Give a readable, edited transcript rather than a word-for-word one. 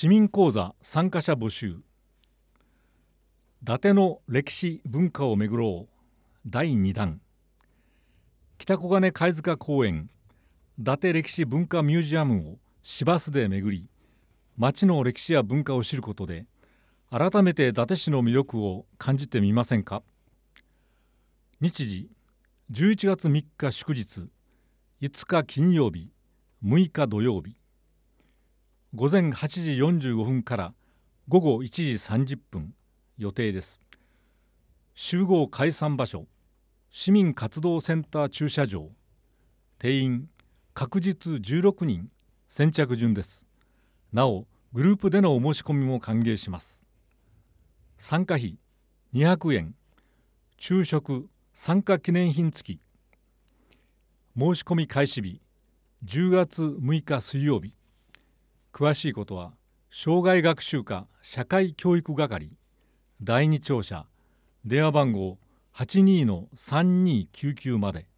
市民講座参加者募集。伊達の歴史文化をめぐろう第2弾。北小金貝塚公園伊達歴史文化ミュージアムを市バスで巡り、町の歴史や文化を知ることで改めて伊達市の魅力を感じてみませんか。日時11月3日祝日、5日金曜日、6日土曜日、午前8時45分から午後1時30分予定です。集合解散場所、市民活動センター駐車場。定員確実16人、先着順です。なおグループでのお申し込みも歓迎します。参加費200円、昼食参加記念品付き。申し込み開始日10月6日水曜日。詳しいことは生涯学習課社会教育係第2庁舎電話番号 82-3299 まで。